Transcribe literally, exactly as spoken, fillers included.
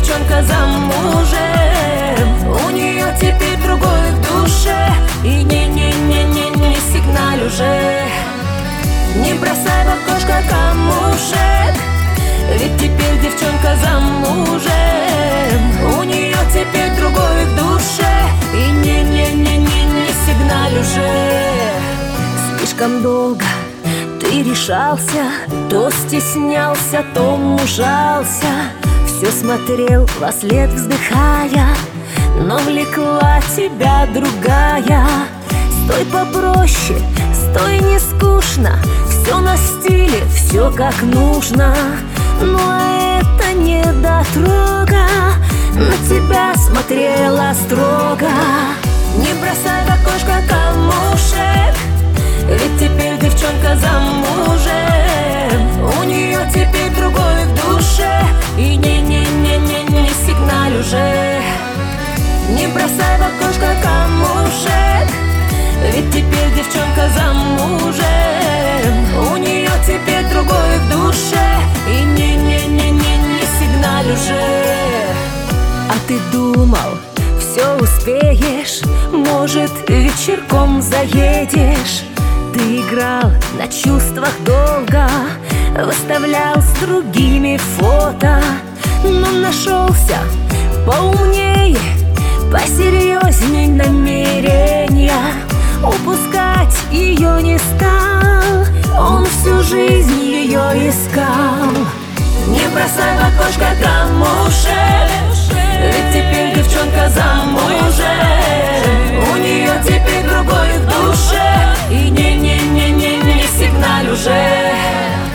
девчонка замужем. У нее теперь другой в душе. И не-не-не-не, не сигналь уже. Не бросай в окошко камушек, ведь теперь девчонка замужем. У нее теперь другой в душе. И не-не-не-не, не сигналь уже. Слишком долго ты решался, то стеснялся, то мужался, все смотрел вослед вздыхая, но влекла тебя другая. Стой попроще, стой не скучно, все на стиле, все как нужно. Ну а это недотрога на тебя смотрела строго. Не бросай в окошко камушек, ведь теперь девчонка замужем. У нее теперь другой в душе. И не-не-не-не, не сигналь уже. Не бросай в окошко камушек, ведь теперь девчонка замужем. У нее теперь другой в душе. И не-не-не-не, не сигналь уже. А ты думал, все успеешь, может, вечерком заедешь. Ты играл на чувствах долго, выставлял с другими фото, но нашелся поумнее, посерьезней намерения. Упускать ее не стал, он всю жизнь ее искал. Не бросай в окошко камушек, ведь теперь девчонка замужем. У нее теперь другой в душе. И не-не-не-не, не сигналь уже.